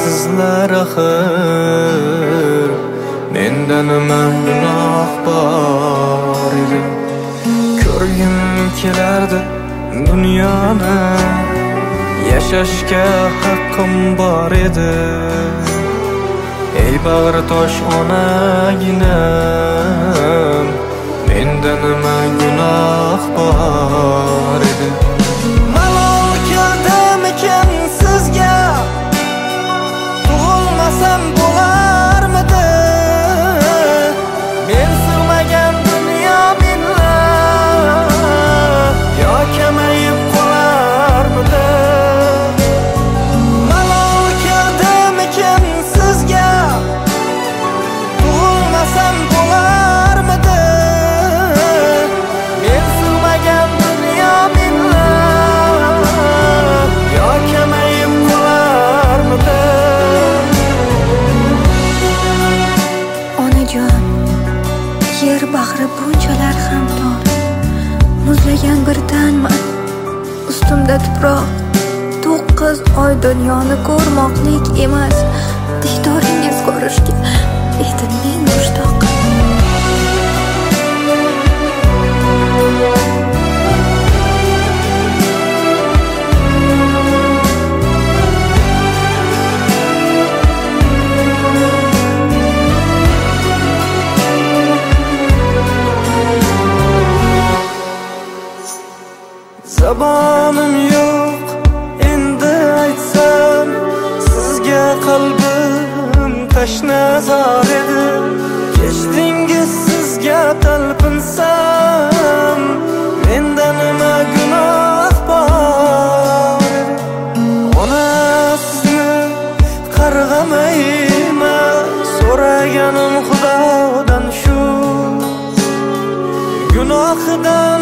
sizlar axir, menda nima gunoh bor edi? Ko'rgim kelardi dunyoni, yashashga haqqim bor edi. Ey bag'ri tosh onaginam, menda nima gunoh bor edi? Malol keldimikin sizga, tug'ilmasam bo'larmidi? Men sig'magan dunyo menla yo kamayib qolarmidi? Malol keldimikin sizga, tug'ilmasam bo'larmidi? Men sig'magan dunyo menla yo kamayib qolarmidi? Onajon, yer bag'ri bunchalar ham tor, muzlagan bir tanman, ustimda tuproq. 9 oy dunyoni ko'rmoqlik emas, diktoringiz ko'rishga edim men mushtoq. Zabonim yo'q endi aytsam, sizga qalbim tashnazor edi. Kechdingiz sizga talpinsam, menda nima gunoh bor edi? Ona sizni qarg'amayman, so'raganim Xudodan shu gunohidan